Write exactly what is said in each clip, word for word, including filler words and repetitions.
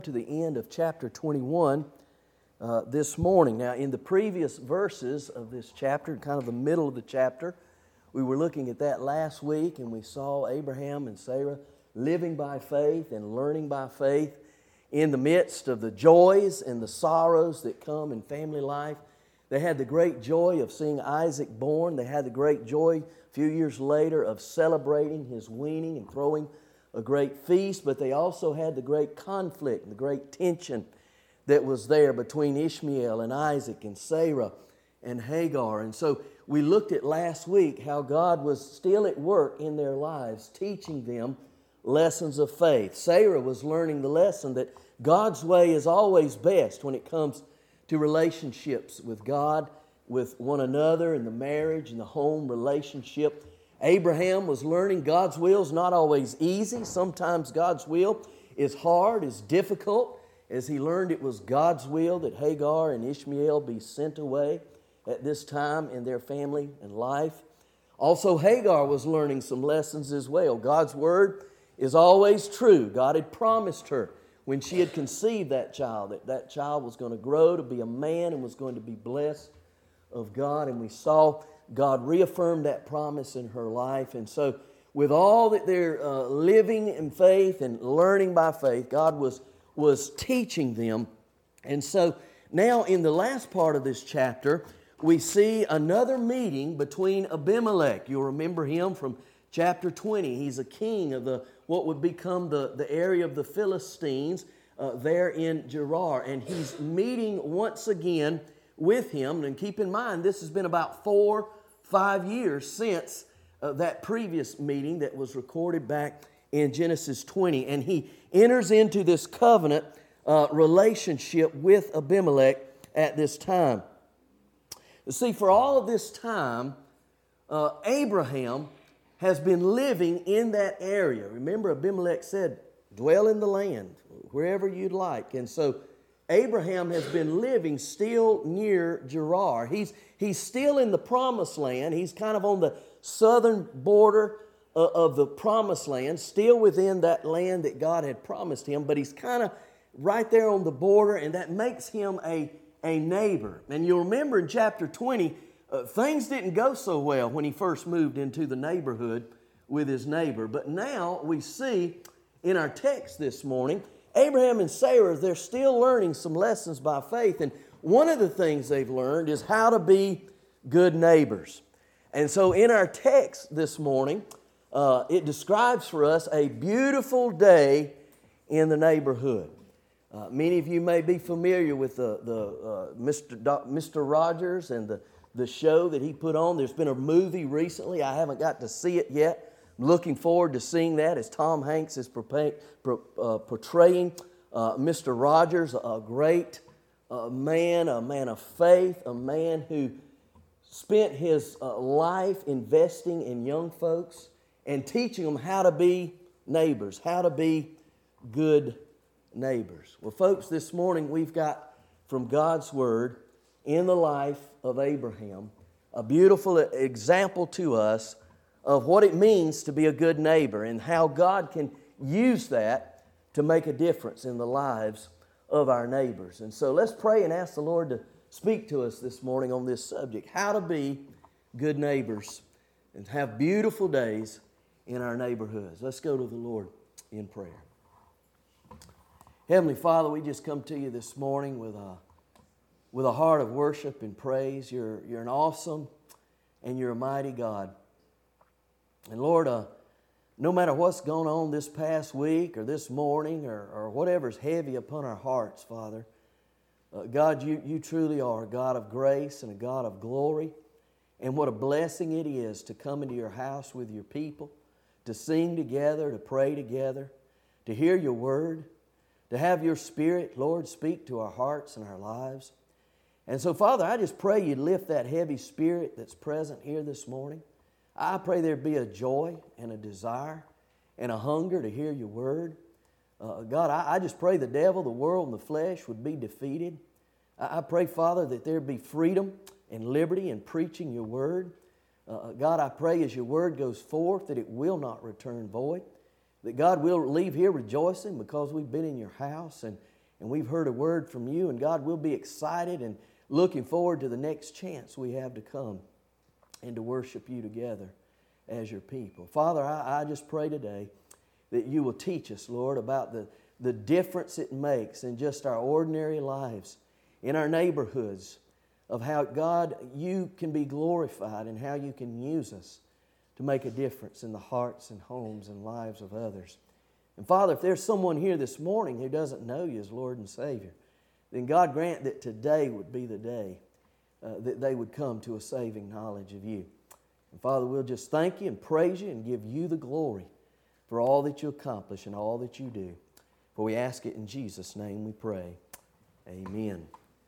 To the end of chapter twenty-one uh, this morning. Now, in the previous verses of this chapter, kind of the middle of the chapter, we were looking at that last week, and we saw Abraham and Sarah living by faith and learning by faith in the midst of the joys and the sorrows that come in family life. They had the great joy of seeing Isaac born. They had the great joy a few years later of celebrating his weaning and throwing a great feast, but they also had the great conflict, the great tension that was there between Ishmael and Isaac and Sarah and Hagar. And so we looked at last week how God was still at work in their lives, teaching them lessons of faith. Sarah was learning the lesson that God's way is always best when it comes to relationships with God, with one another, in the marriage and the home relationship. Abraham was learning God's will is not always easy. Sometimes God's will is hard, is difficult, as he learned it was God's will that Hagar and Ishmael be sent away at this time in their family and life. Also, Hagar was learning some lessons as well. God's word is always true. God had promised her when she had conceived that child that that child was going to grow to be a man and was going to be blessed of God. And we saw God reaffirmed that promise in her life. And so with all that they're uh, living in faith and learning by faith, God was, was teaching them. And so now in the last part of this chapter, we see another meeting between Abimelech. You'll remember him from chapter twenty. He's a king of the what would become the, the area of the Philistines uh, there in Gerar. And he's meeting once again with him. And keep in mind, this has been about four Five years since uh, that previous meeting that was recorded back in Genesis twenty. And he enters into this covenant uh, relationship with Abimelech at this time. You see, for all of this time, uh, Abraham has been living in that area. Remember, Abimelech said, dwell in the land, wherever you'd like. And so Abraham has been living still near Gerar. He's, he's still in the promised land. He's kind of on the southern border of the promised land, still within that land that God had promised him, but he's kind of right there on the border, and that makes him a, a neighbor. And you'll remember in chapter twenty, uh, things didn't go so well when he first moved into the neighborhood with his neighbor. But now we see in our text this morning, Abraham and Sarah, they're still learning some lessons by faith. And one of the things they've learned is how to be good neighbors. And so in our text this morning, uh, it describes for us a beautiful day in the neighborhood. Uh, many of you may be familiar with the, the uh, Mister Do- Mister Rogers and the, the show that he put on. There's been a movie recently. I haven't got to see it yet. Looking forward to seeing that as Tom Hanks is portraying uh, Mister Rogers, a great uh, man, a man of faith, a man who spent his uh, life investing in young folks and teaching them how to be neighbors, how to be good neighbors. Well, folks, this morning we've got from God's Word in the life of Abraham a beautiful example to us of what it means to be a good neighbor and how God can use that to make a difference in the lives of our neighbors. And so let's pray and ask the Lord to speak to us this morning on this subject, how to be good neighbors and have beautiful days in our neighborhoods. Let's go to the Lord in prayer. Heavenly Father, we just come to you this morning with a, with a heart of worship and praise. You're, you're an awesome and you're a mighty God. And Lord, uh, no matter what's going on this past week or this morning or, or whatever's heavy upon our hearts, Father, uh, God, you, you truly are a God of grace and a God of glory. And what a blessing it is to come into your house with your people, to sing together, to pray together, to hear your word, to have your Spirit, Lord, speak to our hearts and our lives. And so, Father, I just pray you'd lift that heavy spirit that's present here this morning. I pray there'd be a joy and a desire and a hunger to hear your word. Uh, God, I, I just pray the devil, the world, and the flesh would be defeated. I, I pray, Father, that there'd be freedom and liberty in preaching your word. Uh, God, I pray as your word goes forth that it will not return void. That God will leave here rejoicing because we've been in your house. And and we've heard a word from you, and God, we'll be excited and looking forward to the next chance we have to come and to worship you together as your people. Father, I, I just pray today that you will teach us, Lord, about the, the difference it makes in just our ordinary lives, in our neighborhoods, of how, God, you can be glorified and how you can use us to make a difference in the hearts and homes and lives of others. And Father, if there's someone here this morning who doesn't know you as Lord and Savior, then God grant that today would be the day uh, that they would come to a saving knowledge of you. And Father, we'll just thank you and praise you and give you the glory for all that you accomplish and all that you do. For we ask it in Jesus' name we pray. Amen.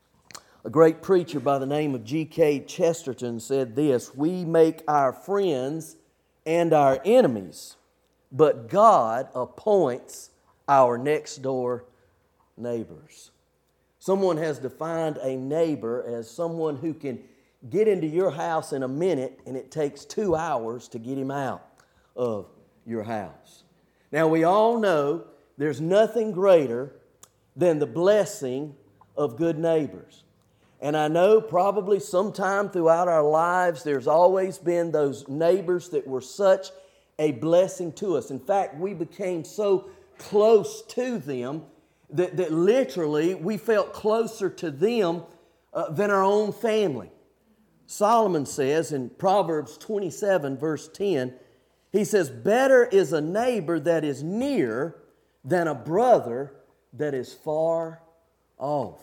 A great preacher by the name of G K Chesterton said this: "We make our friends and our enemies, but God appoints our next door neighbors." Someone has defined a neighbor as someone who can get into your house in a minute and it takes two hours to get him out of your house. Now, we all know there's nothing greater than the blessing of good neighbors. And I know probably sometime throughout our lives there's always been those neighbors that were such a blessing to us. In fact, we became so close to them that, that literally we felt closer to them uh, than our own family. Solomon says in Proverbs twenty-seven, verse ten, he says, "Better is a neighbor that is near than a brother that is far off."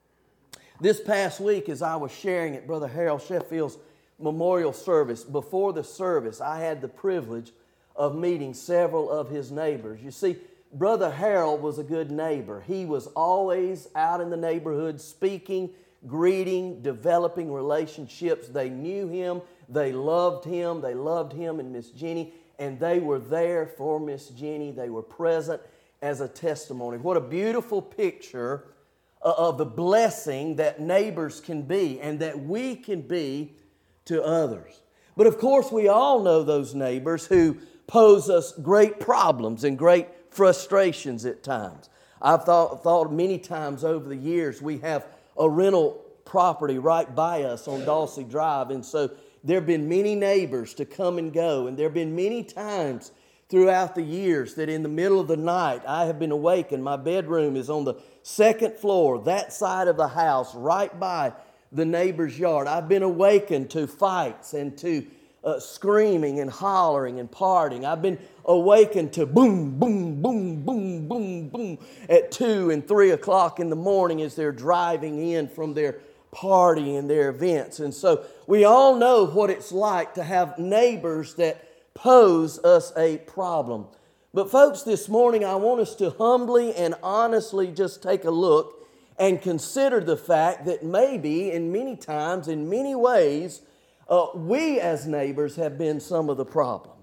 This past week, as I was sharing at Brother Harold Sheffield's memorial service, before the service, I had the privilege of meeting several of his neighbors. You see, Brother Harold was a good neighbor. He was always out in the neighborhood speaking, greeting, developing relationships. They knew him, they loved him, they loved him and Miss Jenny, and they were there for Miss Jenny. They were present as a testimony. What a beautiful picture of the blessing that neighbors can be and that we can be to others. But of course, we all know those neighbors who pose us great problems and great frustrations at times. I've thought, thought many times over the years, we have a rental property right by us on Dulcie Drive, and so there have been many neighbors to come and go, and there have been many times throughout the years that in the middle of the night I have been awakened. My bedroom is on the second floor, that side of the house, right by the neighbor's yard. I've been awakened to fights and to uh, screaming and hollering and partying. I've been awakened to boom, boom, boom, boom, boom, boom at two and three o'clock in the morning as they're driving in from their party and their events. And so we all know what it's like to have neighbors that pose us a problem. But folks, this morning I want us to humbly and honestly just take a look and consider the fact that maybe in many times, in many ways, uh, we as neighbors have been some of the problem.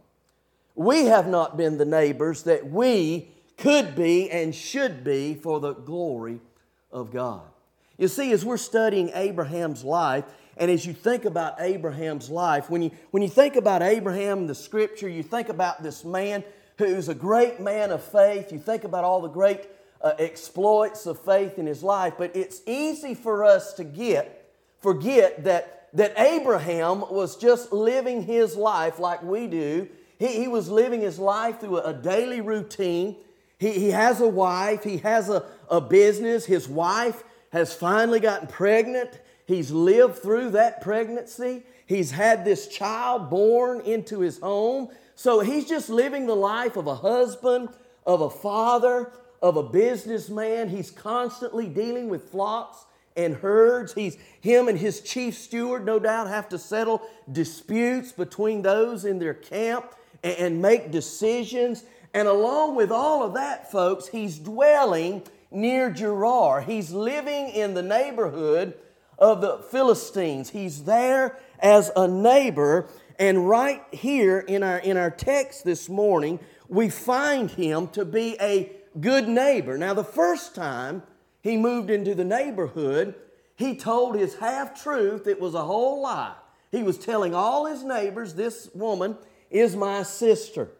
We have not been the neighbors that we could be and should be for the glory of God. You see, as we're studying Abraham's life, and as you think about Abraham's life, when you, when you think about Abraham in the Scripture, you think about this man who's a great man of faith. You think about all the great uh, exploits of faith in his life. But it's easy for us to get, forget that, that Abraham was just living his life like we do. He, he was living his life through a, a daily routine. He, he has a wife. He has a, a business. His wife has finally gotten pregnant. He's lived through that pregnancy. He's had this child born into his home. So he's just living the life of a husband, of a father, of a businessman. He's constantly dealing with flocks and herds. He's, him and his chief steward, no doubt, have to settle disputes between those in their camp and, and make decisions. And along with all of that, folks, he's dwelling near Gerar. He's living in the neighborhood of the Philistines. He's there as a neighbor, and right here in our, in our text this morning, we find him to be a good neighbor. Now, the first time he moved into the neighborhood, he told his half-truth. It was a whole lie. He was telling all his neighbors, this woman is my sister.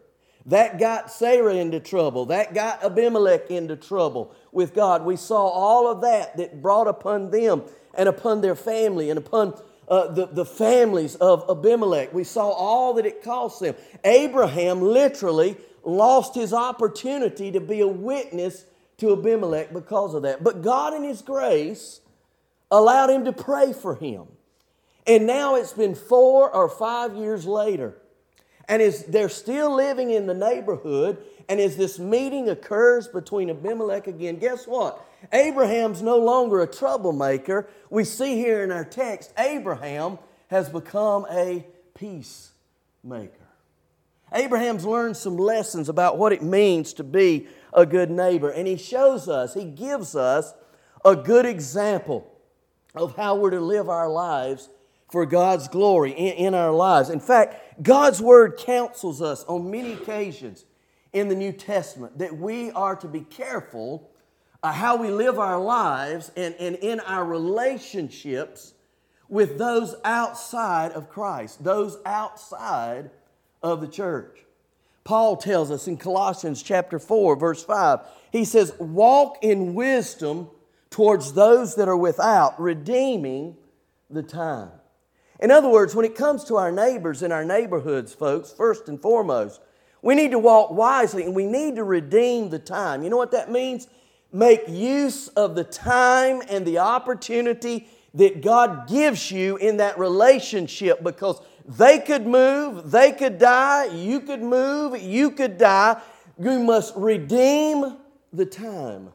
That got Sarah into trouble. That got Abimelech into trouble with God. We saw all of that that brought upon them and upon their family and upon uh, the, the families of Abimelech. We saw all that it cost them. Abraham literally lost his opportunity to be a witness to Abimelech because of that. But God in His grace allowed him to pray for him. And now it's been four or five years later. And as they're still living in the neighborhood, and as this meeting occurs between Abimelech again, guess what? Abraham's no longer a troublemaker. We see here in our text, Abraham has become a peacemaker. Abraham's learned some lessons about what it means to be a good neighbor. And he shows us, he gives us a good example of how we're to live our lives for God's glory in, in our lives. In fact, God's Word counsels us on many occasions in the New Testament that we are to be careful uh, how we live our lives and, and in our relationships with those outside of Christ, those outside of the church. Paul tells us in Colossians chapter four, verse five, he says, "Walk in wisdom towards those that are without, redeeming the time." In other words, when it comes to our neighbors in our neighborhoods, folks, first and foremost, we need to walk wisely and we need to redeem the time. You know what that means? Make use of the time and the opportunity that God gives you in that relationship, because they could move, they could die, you could move, you could die. You must redeem the time.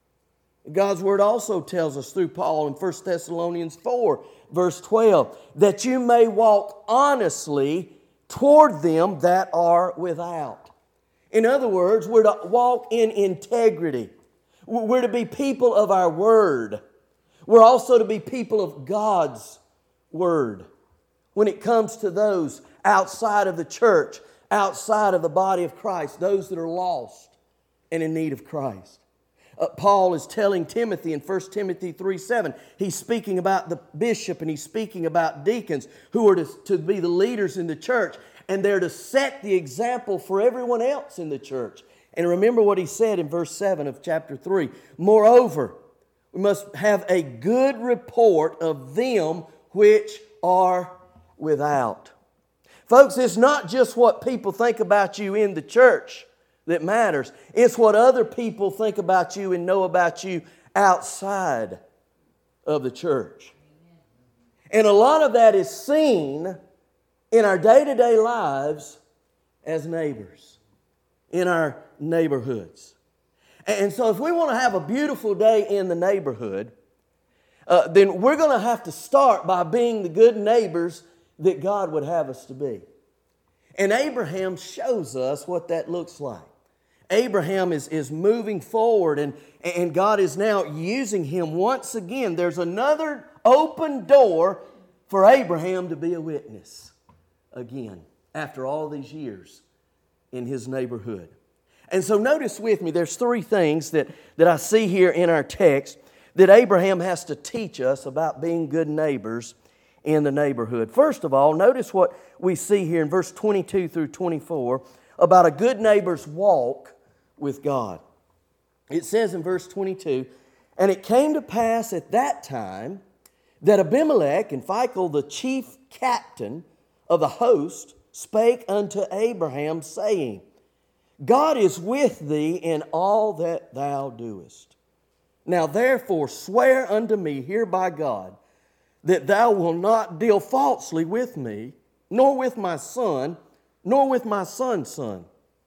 God's Word also tells us through Paul in First Thessalonians four, verse twelve, that you may walk honestly toward them that are without. In other words, we're to walk in integrity. We're to be people of our Word. We're also to be people of God's Word. When it comes to those outside of the church, outside of the body of Christ, those that are lost and in need of Christ. Uh, Paul is telling Timothy in First Timothy three seven, he's speaking about the bishop and he's speaking about deacons who are to, to be the leaders in the church, and they're to set the example for everyone else in the church. And remember what he said in verse seven of chapter three. "Moreover, we must have a good report of them which are without." Folks, it's not just what people think about you in the church that matters. It's what other people think about you and know about you outside of the church. And a lot of that is seen in our day-to-day lives as neighbors, in our neighborhoods. And so if we want to have a beautiful day in the neighborhood, uh, then we're going to have to start by being the good neighbors that God would have us to be. And Abraham shows us what that looks like. Abraham is, is moving forward, and, and God is now using him once again. There's another open door for Abraham to be a witness again after all these years in his neighborhood. And so notice with me, there's three things that, that I see here in our text that Abraham has to teach us about being good neighbors in the neighborhood. First of all, notice what we see here in verse twenty-two through twenty-four about a good neighbor's walk with God. It says in verse twenty-two, "And it came to pass at that time that Abimelech and Phicol, the chief captain of the host, spake unto Abraham, saying, God is with thee in all that thou doest. Now therefore swear unto me here by God, that thou wilt not deal falsely with me, nor with my son, nor with my son's son.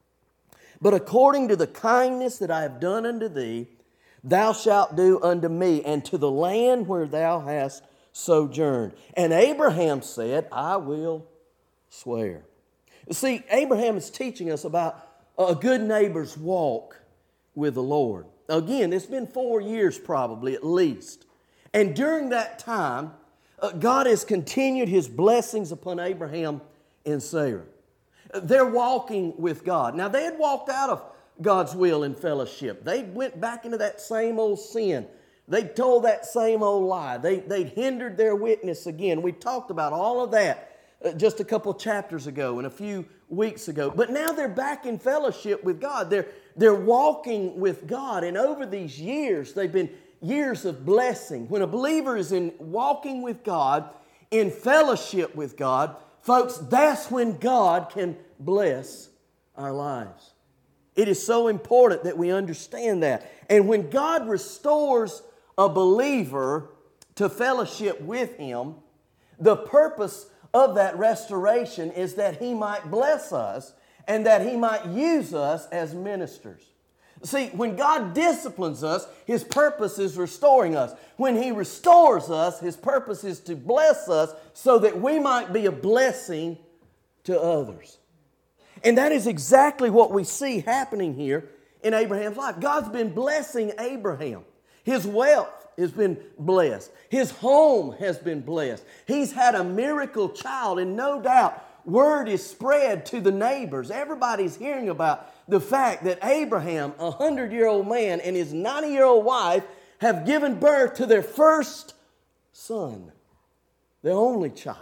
But according to the kindness that I have done unto thee, thou shalt do unto me, and to the land where thou hast sojourned. And Abraham said, I will swear." See, Abraham is teaching us about a good neighbor's walk with the Lord. Again, it's been four years probably at least. And during that time, uh, God has continued His blessings upon Abraham and Sarah. They're walking with God. Now, they had walked out of God's will and fellowship. They went back into that same old sin. They told that same old lie. They, they'd hindered their witness again. We talked about all of that uh, just a couple chapters ago and a few weeks ago. But now they're back in fellowship with God. They're, they're walking with God. And over these years, they've been years of blessing. When a believer is in walking with God, in fellowship with God, folks, that's when God can bless our lives. It is so important that we understand that. And when God restores a believer to fellowship with Him, the purpose of that restoration is that He might bless us and that He might use us as ministers. See, when God disciplines us, His purpose is restoring us. When He restores us, His purpose is to bless us so that we might be a blessing to others. And that is exactly what we see happening here in Abraham's life. God's been blessing Abraham. His wealth has been blessed. His home has been blessed. He's had a miracle child, and no doubt word is spread to the neighbors. Everybody's hearing about the fact that Abraham, a hundred-year-old man, and his ninety-year-old wife have given birth to their first son, their only child,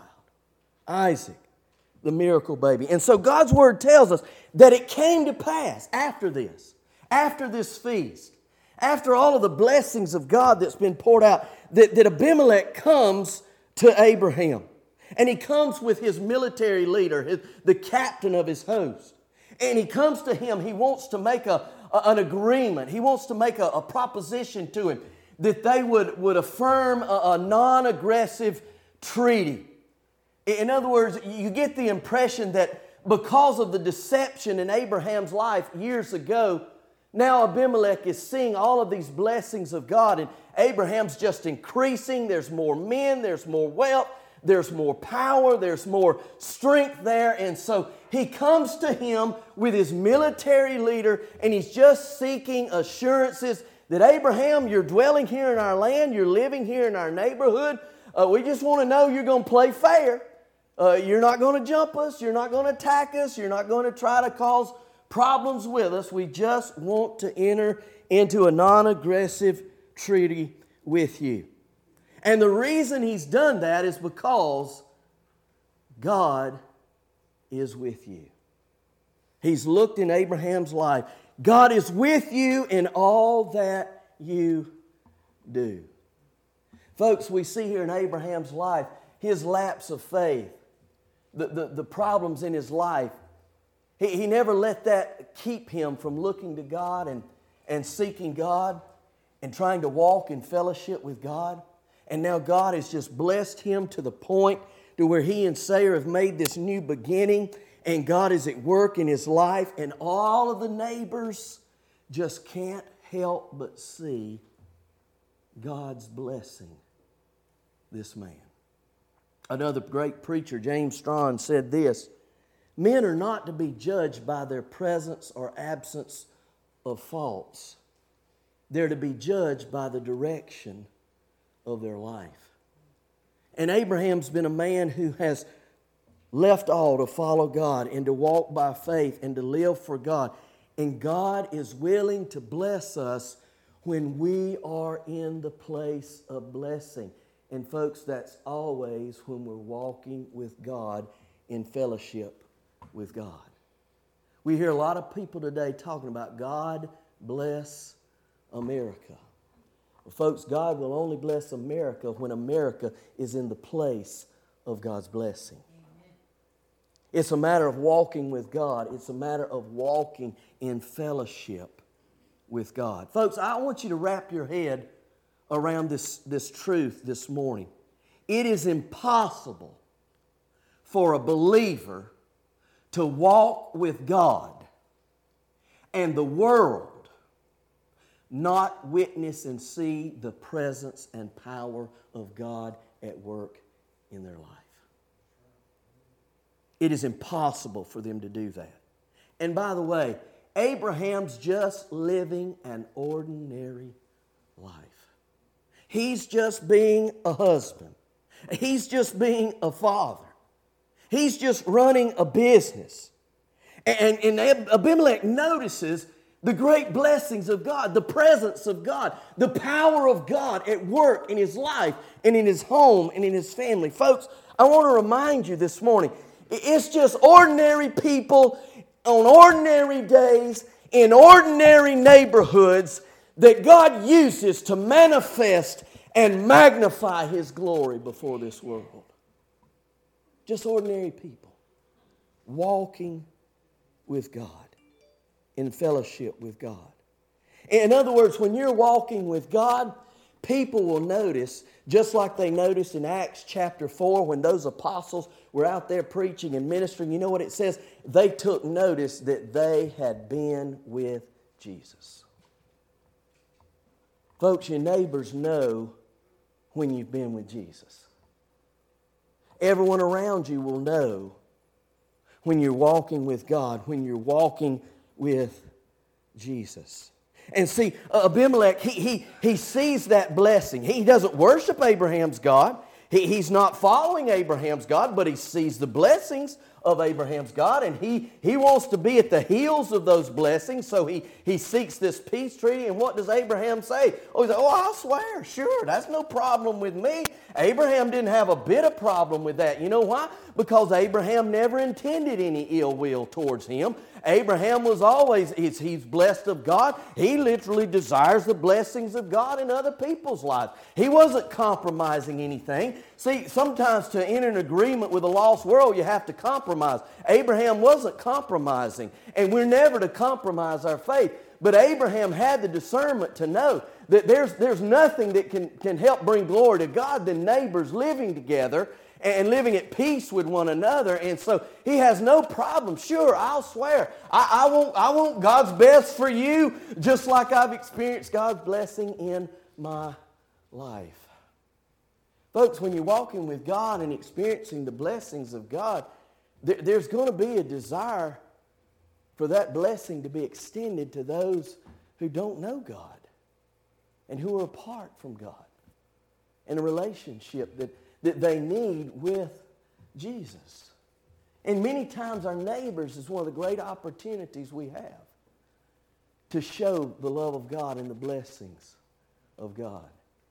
Isaac, the miracle baby. And so God's Word tells us that it came to pass after this, after this feast, after all of the blessings of God that's been poured out, that, that Abimelech comes to Abraham. And he comes with his military leader, his, the captain of his host. And he comes to him. He wants to make a, a, an agreement. He wants to make a, a proposition to him that they would, would affirm a, a non-aggressive treaty. In other words, you get the impression that because of the deception in Abraham's life years ago, now Abimelech is seeing all of these blessings of God, and Abraham's just increasing. There's more men, there's more wealth, there's more power, there's more strength there. And so he comes to him with his military leader, and he's just seeking assurances that, Abraham, you're dwelling here in our land, you're living here in our neighborhood. Uh, we just want to know you're going to play fair. Uh, you're not going to jump us, you're not going to attack us, you're not going to try to cause problems with us. We just want to enter into a non-aggressive treaty with you. And the reason he's done that is because God is with you. He's looked in Abraham's life. God is with you in all that you do. Folks, we see here in Abraham's life his lapse of faith, the, the, the problems in his life. He, he never let that keep him from looking to God and, and seeking God and trying to walk in fellowship with God. And now God has just blessed him to the point to where he and Sarah have made this new beginning, and God is at work in his life, and all of the neighbors just can't help but see God's blessing this man. Another great preacher, James Strachan, said this: men are not to be judged by their presence or absence of faults. They're to be judged by the direction of their life. And Abraham's been a man who has left all to follow God and to walk by faith and to live for God. And God is willing to bless us when we are in the place of blessing. And folks, that's always when we're walking with God in fellowship with God. We hear a lot of people today talking about God bless America. Well, folks, God will only bless America when America is in the place of God's blessing. Amen. It's a matter of walking with God. It's a matter of walking in fellowship with God. Folks, I want you to wrap your head around this, this truth this morning. It is impossible for a believer to walk with God and the world not witness and see the presence and power of God at work in their life. It is impossible for them to do that. And by the way, Abraham's just living an ordinary life. He's just being a husband. He's just being a father. He's just running a business. And, and Abimelech notices The great blessings of God, the presence of God, the power of God at work in his life and in his home and in his family. Folks, I want to remind you this morning, it's just ordinary people on ordinary days in ordinary neighborhoods that God uses to manifest and magnify his glory before this world. Just ordinary people walking with God, in fellowship with God. In other words, when you're walking with God, people will notice, just like they noticed in Acts chapter four when those apostles were out there preaching and ministering. You know what it says? They took notice that they had been with Jesus. Folks, your neighbors know when you've been with Jesus. Everyone around you will know when you're walking with God, when you're walking with Jesus. And see, Abimelech, he, he, he sees that blessing. He doesn't worship Abraham's God. He, he's not following Abraham's God, but he sees the blessings of Abraham's God, and he, he wants to be at the heels of those blessings, so he, he seeks this peace treaty. And what does Abraham say? Oh, he says, oh, I'll swear, sure, that's no problem with me. Abraham didn't have a bit of problem with that. You know why? Because Abraham never intended any ill will towards him. Abraham was always, he's, he's blessed of God. He literally desires the blessings of God in other people's lives. He wasn't compromising anything. See, sometimes to enter an agreement with a lost world, you have to compromise. Abraham wasn't compromising, and we're never to compromise our faith. But Abraham had the discernment to know that there's, there's nothing that can, can help bring glory to God than neighbors living together and living at peace with one another. And so he has no problem. Sure, I'll swear. I, I, want, I want God's best for you, just like I've experienced God's blessing in my life. Folks, when you're walking with God and experiencing the blessings of God, there, there's going to be a desire for that blessing to be extended to those who don't know God and who are apart from God, in a relationship that that they need with Jesus. And many times our neighbors is one of the great opportunities we have to show the love of God and the blessings of God.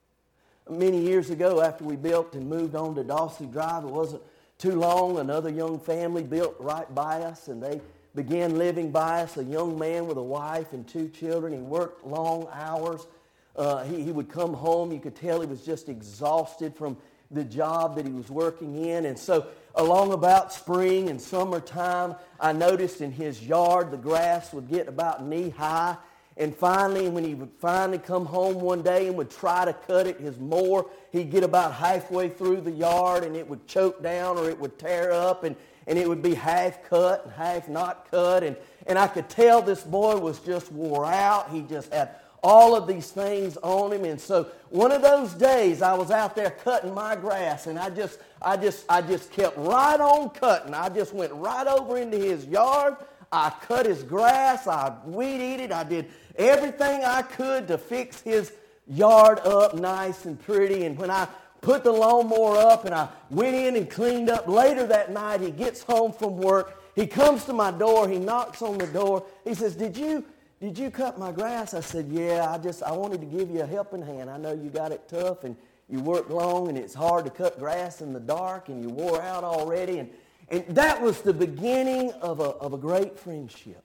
Many years ago, after we built and moved on to Dawsey Drive, it wasn't too long, another young family built right by us, and they began living by us, a young man with a wife and two children. He worked long hours. Uh, he, he would come home. You could tell he was just exhausted from the job that he was working in. And so along about spring and summertime, I noticed in his yard the grass would get about knee high. And finally, when he would finally come home one day and would try to cut it, his mower, he'd get about halfway through the yard and it would choke down or it would tear up, and, and it would be half cut and half not cut. And, and I could tell this boy was just wore out. He just had all of these things on him. And so one of those days I was out there cutting my grass, and I just I just I just kept right on cutting. I just went right over into his yard. I cut his grass, I weed eated, I did everything I could to fix his yard up nice and pretty. And when I put the lawnmower up and I went in and cleaned up, later that night he gets home from work, he comes to my door, he knocks on the door, he says, Did you Did you cut my grass? I said, yeah, I just, I wanted to give you a helping hand. I know you got it tough and you work long and it's hard to cut grass in the dark and you wore out already. And, and that was the beginning of a, of a great friendship.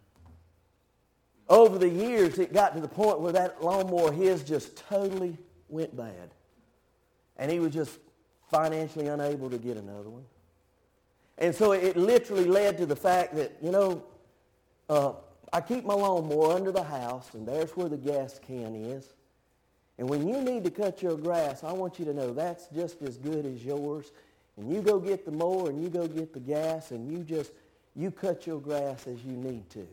Over the years, it got to the point where that lawnmower of his just totally went bad. And he was just financially unable to get another one. And so it literally led to the fact that, you know, uh, I keep my lawnmower under the house, and there's where the gas can is. And when you need to cut your grass, I want you to know that's just as good as yours. And you go get the mower, and you go get the gas, and you just, you cut your grass as you need to.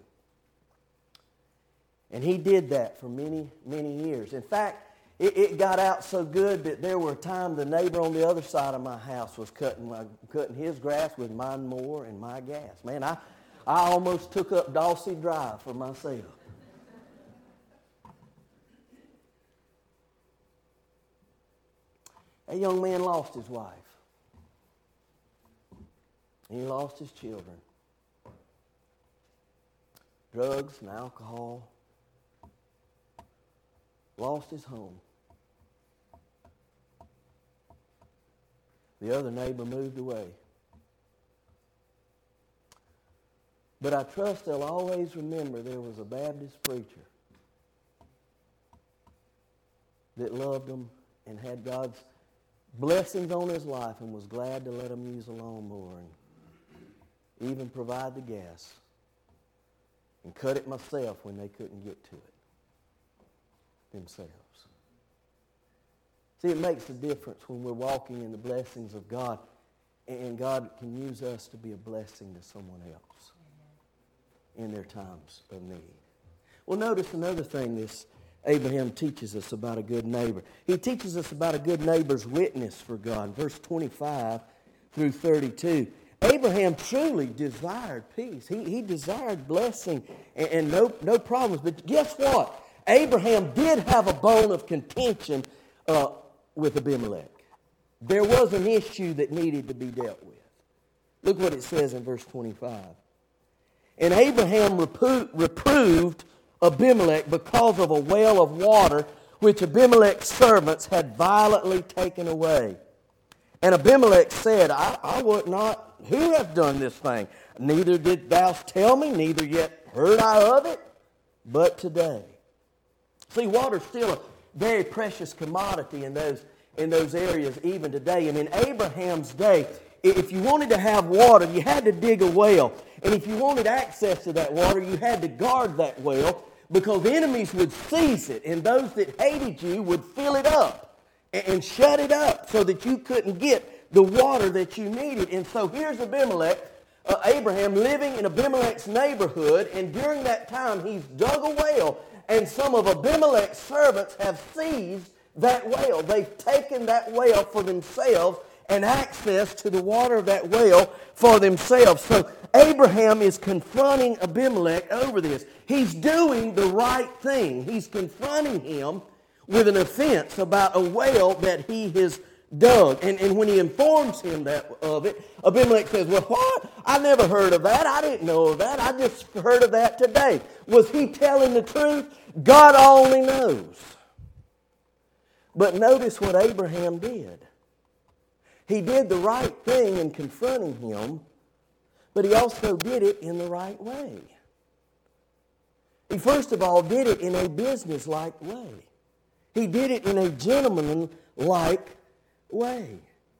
And he did that for many, many years. In fact, it, it got out so good that there were a time the neighbor on the other side of my house was cutting, my, cutting his grass with my mower and my gas. Man, I... I almost took up Dawsey Drive for myself. A young man lost his wife. He lost his children. drugs and alcohol, lost his home. The other neighbor moved away. But I trust they'll always remember there was a Baptist preacher that loved them and had God's blessings on his life and was glad to let them use a lawnmower and even provide the gas and cut it myself when they couldn't get to it themselves. See, it makes a difference when we're walking in the blessings of God, and God can use us to be a blessing to someone else in their times of need. Well, notice another thing this Abraham teaches us about a good neighbor. He teaches us about a good neighbor's witness for God. Verse twenty-five through thirty-two. Abraham truly desired peace. He, he desired blessing and, and no, no problems. But guess what? Abraham did have a bone of contention uh, with Abimelech. There was an issue that needed to be dealt with. Look what it says in verse twenty-five. And Abraham repro- reproved Abimelech because of a well of water which Abimelech's servants had violently taken away. And Abimelech said, I, I would not, who hath done this thing? Neither did thou tell me, neither yet heard I of it, but today. See, water's still a very precious commodity in those, in those areas even today. And in Abraham's day, if you wanted to have water, you had to dig a well. And if you wanted access to that water, you had to guard that well because enemies would seize it, and those that hated you would fill it up and, and shut it up so that you couldn't get the water that you needed. And so here's Abimelech, uh, Abraham living in Abimelech's neighborhood, and during that time he's dug a well, and some of Abimelech's servants have seized that well. They've taken that well for themselves and access to the water of that well for themselves. So Abraham is confronting Abimelech over this. He's doing the right thing. He's confronting him with an offense about a well that he has dug. And, and when he informs him that of it, Abimelech says, well, what? I never heard of that. I didn't know of that. I just heard of that today. Was he telling the truth? God only knows. But notice what Abraham did. He did the right thing in confronting him, but he also did it in the right way. He first of all did it in a business-like way. He did it in a gentleman-like way.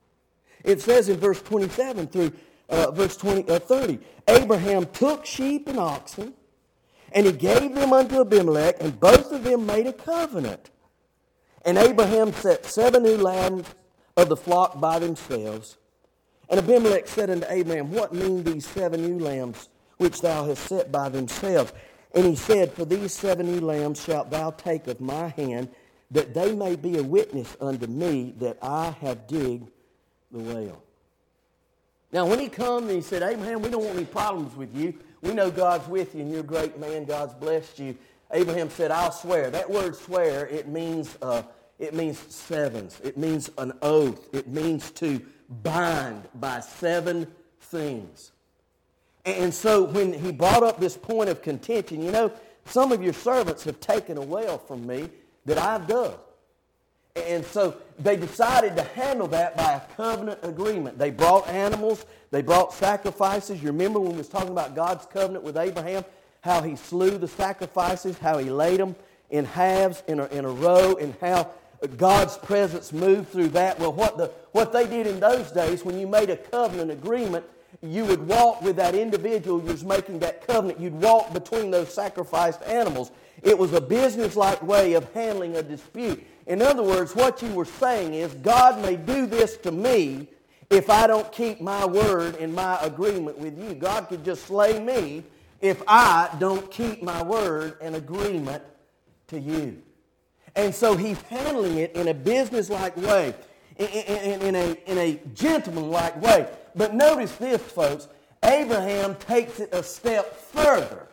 It says in verse twenty-seven through uh, verse twenty, uh, thirty, Abraham took sheep and oxen, and he gave them unto Abimelech, and both of them made a covenant. And Abraham set seven new lambs of the flock by themselves. And Abimelech said unto Abraham, what mean these seven ewe lambs which thou hast set by themselves? And he said, for these seven ewe lambs shalt thou take of my hand, that they may be a witness unto me that I have digged the well. Now when he come and he said, Abraham, we don't want any problems with you. We know God's with you and you're a great man. God's blessed you. Abraham said, I'll swear. That word swear, it means uh, it means sevens. It means an oath. It means to bind by seven things. And so when he brought up this point of contention, you know, some of your servants have taken a well from me that I've dug. And so they decided to handle that by a covenant agreement. They brought animals. They brought sacrifices. You remember when we was talking about God's covenant with Abraham, how he slew the sacrifices, how he laid them in halves in a, in a row, and how God's presence moved through that. Well, what the what they did in those days, when you made a covenant agreement, you would walk with that individual who was making that covenant. You'd walk between those sacrificed animals. It was a business-like way of handling a dispute. In other words, what you were saying is, God may do this to me if I don't keep my word and my agreement with you. God could just slay me if I don't keep my word and agreement to you. And so he's handling it in a business-like way, in, in, in, a, in a gentleman-like way. But notice this, folks. Abraham takes it a step further,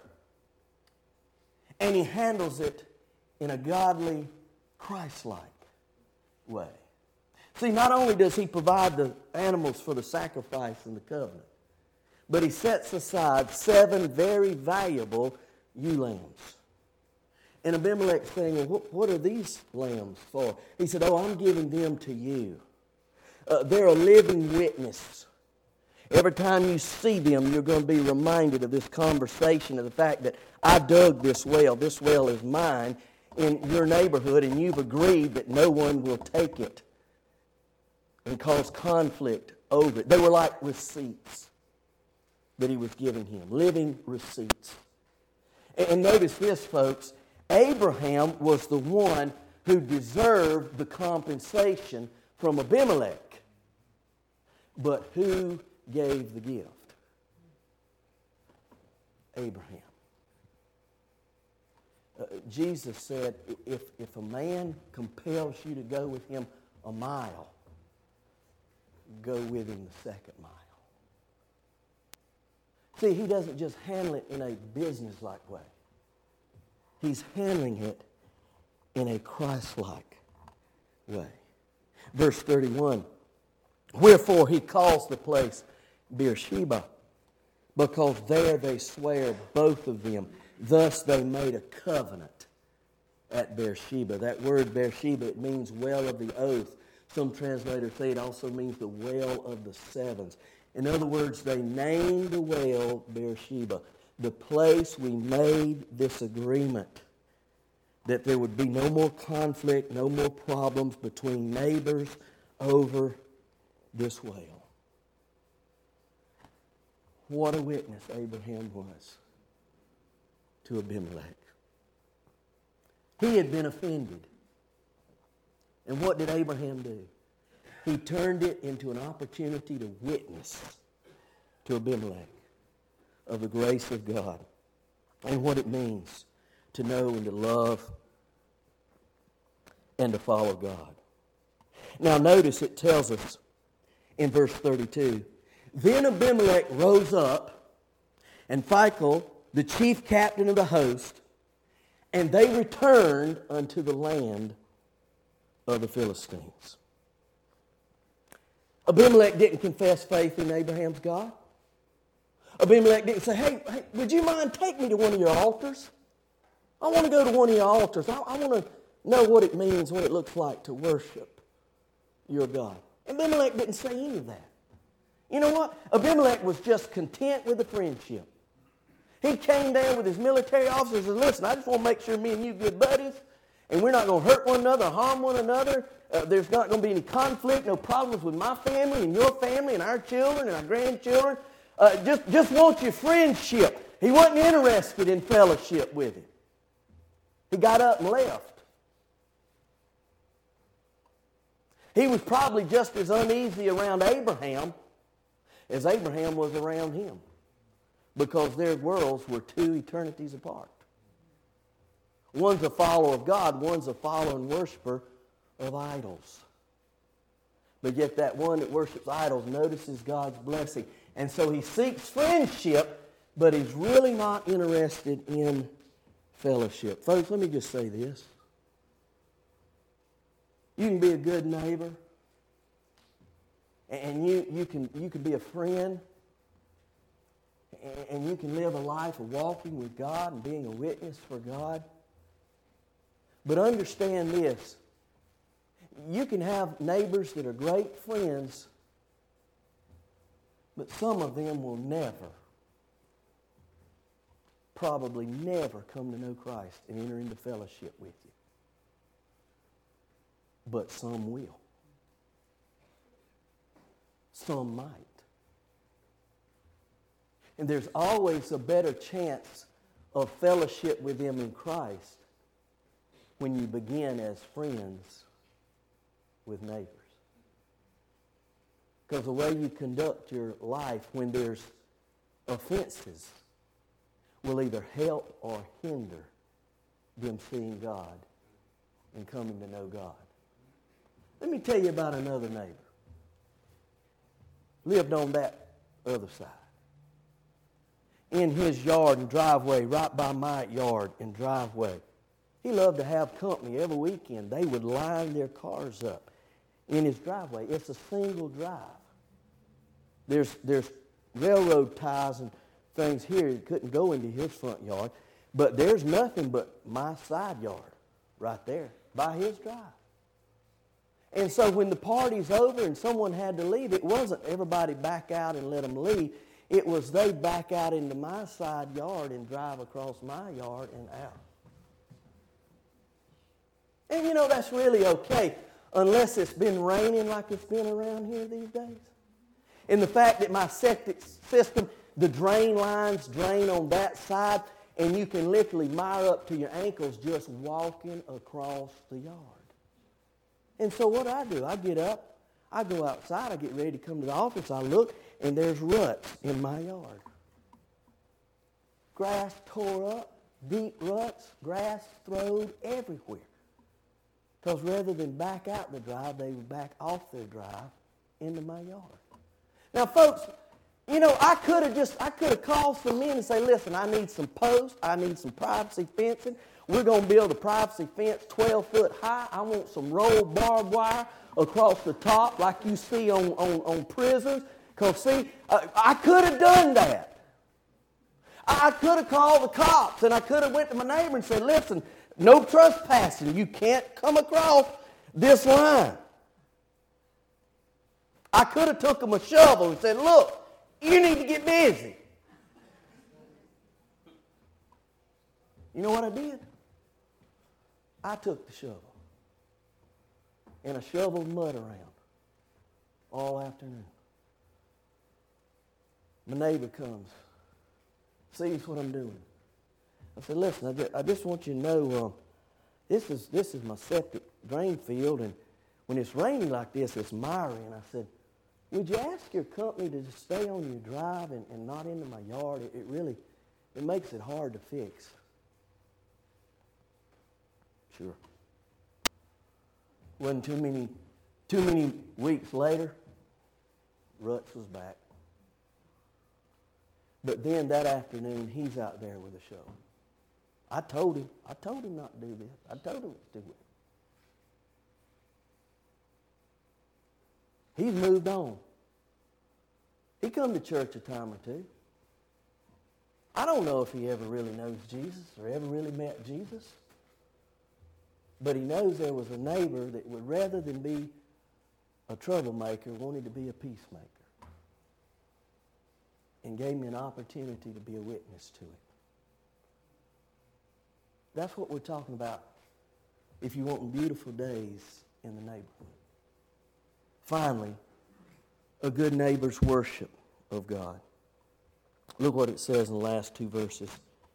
and he handles it in a godly, Christ-like way. See, not only does he provide the animals for the sacrifice and the covenant, but he sets aside seven very valuable ewe lambs. And Abimelech's saying, well, what, what are these lambs for? He said, oh, I'm giving them to you. Uh, they're a living witness. Every time you see them, you're going to be reminded of this conversation, of the fact that I dug this well. This well is mine in your neighborhood, and you've agreed that no one will take it and cause conflict over it. They were like receipts that he was giving him, living receipts. And notice this, folks. Abraham was the one who deserved the compensation from Abimelech. But who gave the gift? Abraham. Uh, Jesus said, if, if a man compels you to go with him a mile, go with him the second mile. See, he doesn't just handle it in a business-like way. He's handling it in a Christ-like way. Verse thirty-one, wherefore he calls the place Beersheba, because there they swear both of them. Thus they made a covenant at Beersheba. That word Beersheba, it means well of the oath. Some translators say it also means the well of the sevens. In other words, they named the well Beersheba, the place we made this agreement that there would be no more conflict, no more problems between neighbors over this well. What a witness Abraham was to Abimelech. He had been offended. And what did Abraham do? He turned it into an opportunity to witness to Abimelech of the grace of God and what it means to know and to love and to follow God. Now notice it tells us in verse thirty-two, then Abimelech rose up, and Phicol, the chief captain of the host, and they returned unto the land of the Philistines. Abimelech didn't confess faith in Abraham's God. Abimelech didn't say, hey, hey, would you mind take me to one of your altars? I want to go to one of your altars. I, I want to know what it means, what it looks like to worship your God. Abimelech didn't say any of that. You know what? Abimelech was just content with the friendship. He came down with his military officers and said, listen, I just want to make sure me and you good buddies, and we're not going to hurt one another, harm one another. Uh, there's not going to be any conflict, no problems with my family and your family and our children and our grandchildren. Uh, just, just want your friendship. He wasn't interested in fellowship with him. He got up and left. He was probably just as uneasy around Abraham as Abraham was around him, because their worlds were two eternities apart. One's a follower of God, one's a follower and worshiper of idols. But yet that one that worships idols notices God's blessing. And so he seeks friendship, but he's really not interested in fellowship. Folks, let me just say this. You can be a good neighbor, and you, you, can, you can be a friend, and you can live a life of walking with God and being a witness for God. But understand this. You can have neighbors that are great friends, but some of them will never, probably never come to know Christ and enter into fellowship with you. But some will. Some might. And there's always a better chance of fellowship with them in Christ when you begin as friends with neighbors. Because the way you conduct your life when there's offenses will either help or hinder them seeing God and coming to know God. Let me tell you about another neighbor. Lived on that other side. In his yard and driveway, right by my yard and driveway. He loved to have company every weekend. They would line their cars up in his driveway. It's a single drive. There's, there's railroad ties and things here that couldn't go into his front yard. But there's nothing but my side yard right there by his drive. And so when the party's over and someone had to leave, it wasn't everybody back out and let them leave. It was they back out into my side yard and drive across my yard and out. And you know, that's really okay, unless it's been raining like it's been around here these days. And the fact that my septic system, the drain lines drain on that side, and you can literally mire up to your ankles just walking across the yard. And so what I do, I get up, I go outside, I get ready to come to the office, I look, and there's ruts in my yard. Grass tore up, deep ruts, grass throwed everywhere. Because rather than back out the drive, they would back off their drive into my yard. Now, folks, you know, I could have just, I could have called some men and say, listen, I need some posts, I need some privacy fencing. We're going to build a privacy fence twelve foot high. I want some rolled barbed wire across the top like you see on, on, on prisons. Because, see, uh, I could have done that. I, I could have called the cops, and I could have went to my neighbor and said, listen, no trespassing. You can't come across this line. I could have took him a shovel and said, look, you need to get busy. You know what I did? I took the shovel and I shoveled mud around all afternoon. My neighbor comes, sees what I'm doing. I said, listen, I just, I just want you to know, uh, this is this is my septic drain field, and when it's raining like this, it's miry. And I said, would you ask your company to just stay on your drive and, and not into my yard? It, it really, it makes it hard to fix. Sure. Wasn't too many, too many weeks later, ruts was back. But then that afternoon, he's out there with a shovel. I told him, I told him not to do this. I told him to do it. He's moved on. He come to church a time or two. I don't know if he ever really knows Jesus or ever really met Jesus. But he knows there was a neighbor that would, rather than be a troublemaker, wanted to be a peacemaker. And gave me an opportunity to be a witness to it. That's what we're talking about if you want beautiful days in the neighborhood. Finally, a good neighbor's worship of God. Look what it says in the last two verses.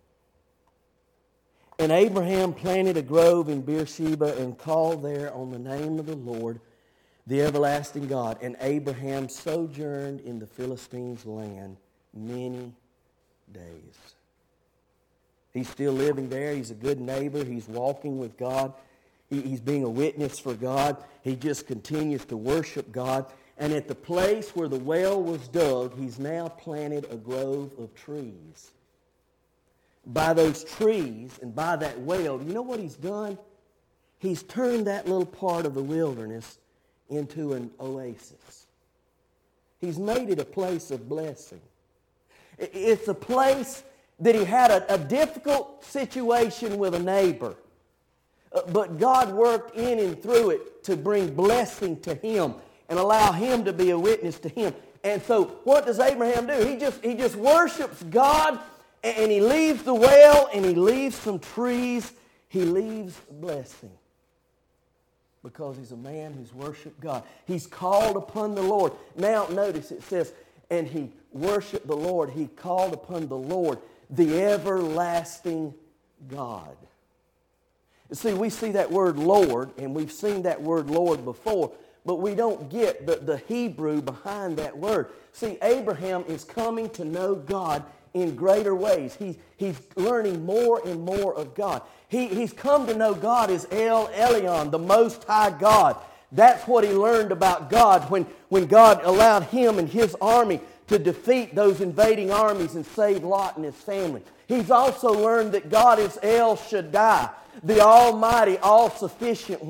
And Abraham planted a grove in Beersheba and called there on the name of the Lord, the everlasting God. And Abraham sojourned in the Philistines' land many days. He's still living there. He's a good neighbor. He's walking with God. He, he's being a witness for God. He just continues to worship God. And at the place where the well was dug, he's now planted a grove of trees. By those trees and by that well, you know what he's done? He's turned that little part of the wilderness into an oasis. He's made it a place of blessing. It's a place that he had a, a difficult situation with a neighbor. Uh, but God worked in and through it to bring blessing to him and allow him to be a witness to him. And so what does Abraham do? He just, he just worships God, and, and he leaves the well, and he leaves some trees. He leaves blessing because he's a man who's worshiped God. He's called upon the Lord. Now notice it says, and he worshiped the Lord. He called upon the Lord, the everlasting God. You see, we see that word Lord, and we've seen that word Lord before, but we don't get the, the Hebrew behind that word. See, Abraham is coming to know God in greater ways. He, he's learning more and more of God. He, he's come to know God as El Elyon, the Most High God. That's what he learned about God when, when God allowed him and his army to defeat those invading armies and save Lot and his family. He's also learned that God is El Shaddai, the Almighty, all-sufficient one.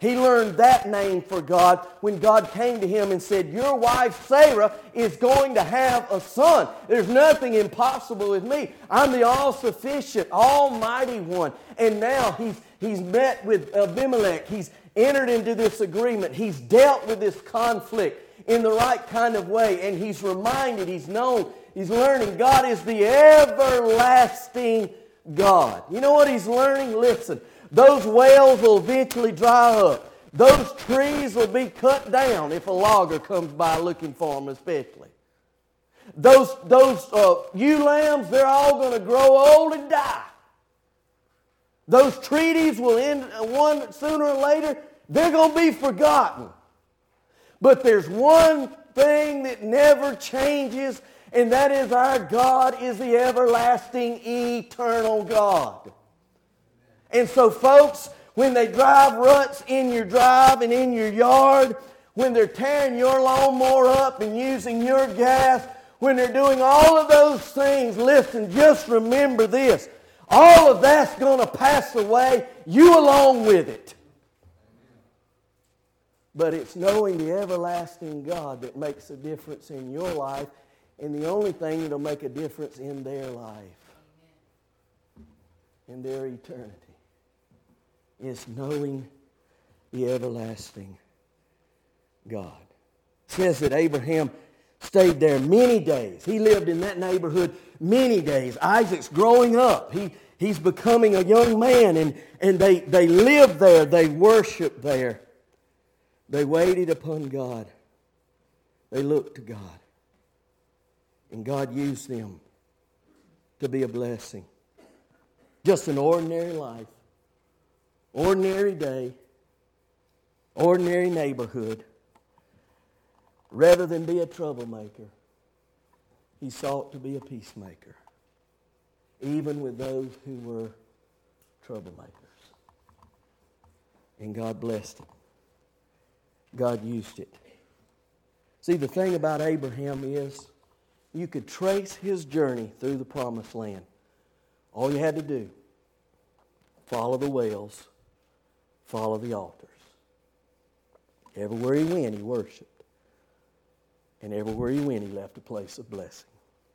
He learned that name for God when God came to him and said, your wife Sarah is going to have a son. There's nothing impossible with me. I'm the all-sufficient, almighty one. And now he's, he's met with Abimelech. He's entered into this agreement. He's dealt with this conflict in the right kind of way. And he's reminded, he's known, he's learning God is the everlasting God. You know what he's learning? Listen. Those wells will eventually dry up. Those trees will be cut down if a logger comes by looking for them especially. Those, those uh, ewe lambs, they're all going to grow old and die. Those treaties will end one sooner or later. They're going to be forgotten. But there's one thing that never changes, and that is our God is the everlasting, eternal God. And so, folks, when they drive ruts in your drive and in your yard, when they're tearing your lawnmower up and using your gas, when they're doing all of those things, listen, just remember this. All of that's going to pass away, you along with it. But it's knowing the everlasting God that makes a difference in your life, and the only thing that will make a difference in their life, in their eternity, is knowing the everlasting God. It says that Abraham stayed there many days. He lived in that neighborhood many days. Isaac's growing up. He, he's becoming a young man, and, and they, they lived there. They worshiped there. They waited upon God. They looked to God. And God used them to be a blessing. Just an ordinary life. Ordinary day, ordinary neighborhood. Rather than be a troublemaker, he sought to be a peacemaker, even with those who were troublemakers. And God blessed it. God used it. See, the thing about Abraham is you could trace his journey through the promised land. All you had to do, follow the wells, follow the altars. Everywhere he went, he worshiped. And everywhere he went, he left a place of blessing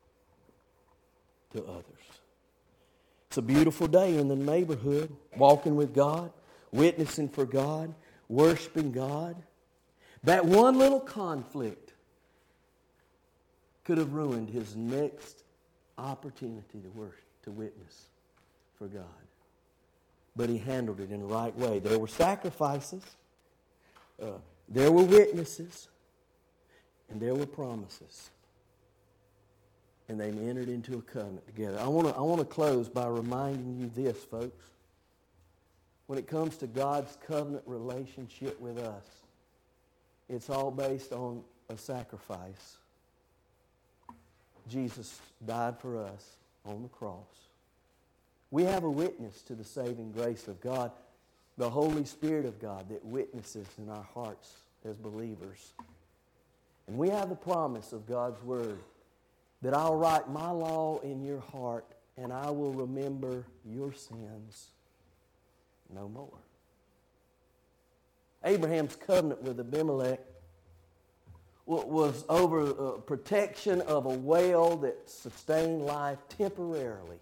to others. It's a beautiful day in the neighborhood, walking with God, witnessing for God, worshiping God. That one little conflict could have ruined his next opportunity to worship, to witness for God. But he handled it in the right way. There were sacrifices, uh, there were witnesses, and there were promises. And they entered into a covenant together. I want to I want to close by reminding you this, folks. When it comes to God's covenant relationship with us, it's all based on a sacrifice. Jesus died for us on the cross. We have a witness to the saving grace of God, the Holy Spirit of God that witnesses in our hearts as believers. And we have the promise of God's Word that I'll write my law in your heart and I will remember your sins no more. Abraham's covenant with Abimelech was over uh, protection of a well that sustained life temporarily.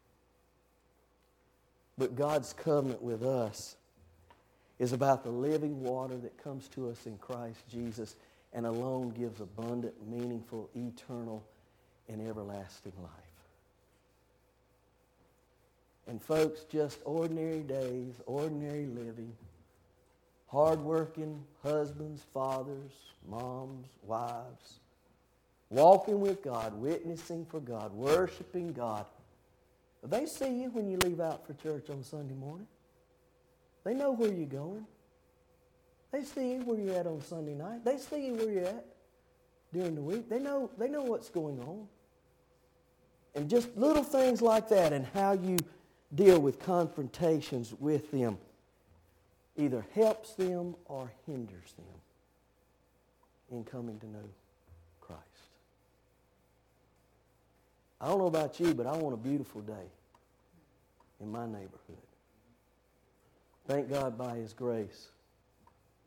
But God's covenant with us is about the living water that comes to us in Christ Jesus and alone gives abundant, meaningful, eternal, and everlasting life. And folks, just ordinary days, ordinary living, hard-working husbands, fathers, moms, wives, walking with God, witnessing for God, worshiping God. They see you when you leave out for church on Sunday morning. They know where you're going. They see you where you're at on Sunday night. They see you where you're at during the week. They know, they know what's going on. And just little things like that and how you deal with confrontations with them either helps them or hinders them in coming to know Christ. I don't know about you, but I want a beautiful day in my neighborhood. Thank God by His grace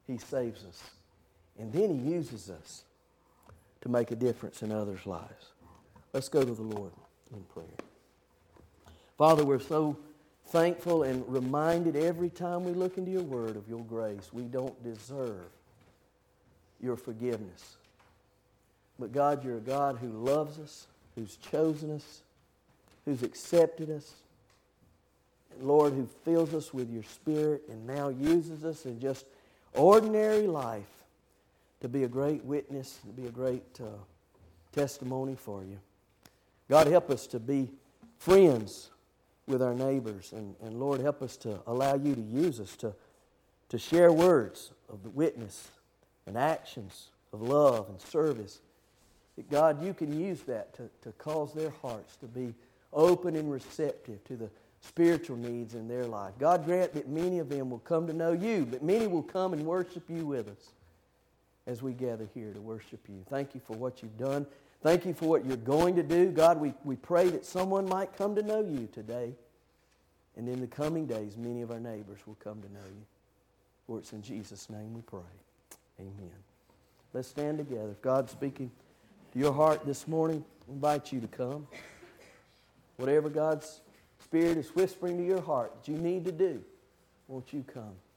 He saves us. And then He uses us to make a difference in others' lives. Let's go to the Lord in prayer. Father, we're so thankful and reminded every time we look into your word of your grace. We don't deserve your forgiveness. But God, you're a God who loves us, who's chosen us, who's accepted us. And Lord, who fills us with your Spirit and now uses us in just ordinary life to be a great witness, to be a great uh, testimony for you. God, help us to be friends with our neighbors. And, and Lord, help us to allow you to use us to, to share words of the witness and actions of love and service. That God, you can use that to, to cause their hearts to be open and receptive to the spiritual needs in their life. God, grant that many of them will come to know you, but many will come and worship you with us as we gather here to worship you. Thank you for what you've done. Thank you for what you're going to do. God, we, we pray that someone might come to know you today. And in the coming days, many of our neighbors will come to know you. For it's in Jesus' name we pray. Amen. Let's stand together. If God's speaking to your heart this morning, I invite you to come. Whatever God's Spirit is whispering to your heart that you need to do, won't you come?